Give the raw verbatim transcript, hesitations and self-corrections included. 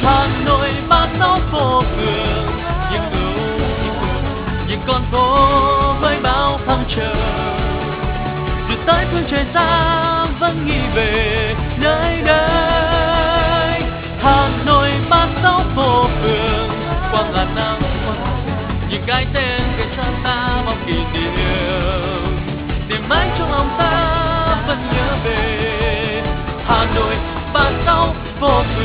Hà Nội ba sáu phố phường, những ưu những ưu những con phố với bao thăng trầm. Dù tới phương trời xa vẫn nghĩ về nơi đây. Hà Nội ba sáu phố phường, qua ngàn năm qua những cái tên ngày xa ta bao kỷ niệm, niềm mãi trong lòng ta vẫn nhớ về. Hà Nội ba sáu phố phường.